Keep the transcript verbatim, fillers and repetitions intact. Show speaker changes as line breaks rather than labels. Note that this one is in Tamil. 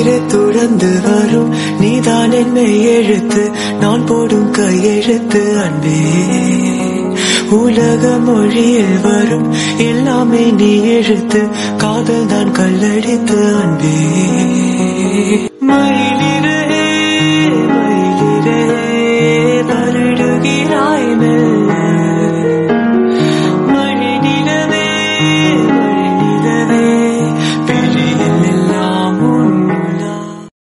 உயிரை துறந்து வரும் நீதான் என்னை எழுத்து நான் போடும் கையெழுத்து அன்பே உலக மொழியில் வரும் எல்லாமே நீ எழுத்து காதல் தான் கல்லடித்து அன்பே மழை